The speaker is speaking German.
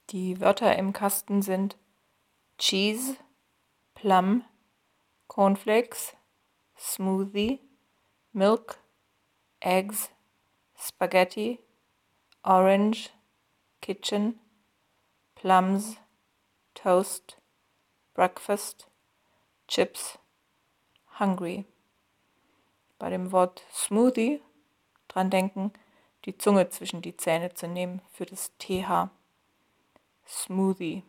Die Wörter im Kasten sind Cheese, Plum, Cornflakes, Smoothie, Milk, Eggs, Spaghetti, Orange, Kitchen, Plums, Toast, Breakfast, Chips, Hungry. Bei dem Wort Smoothie dran denken, die Zunge zwischen die Zähne zu nehmen für das TH. Smoothie.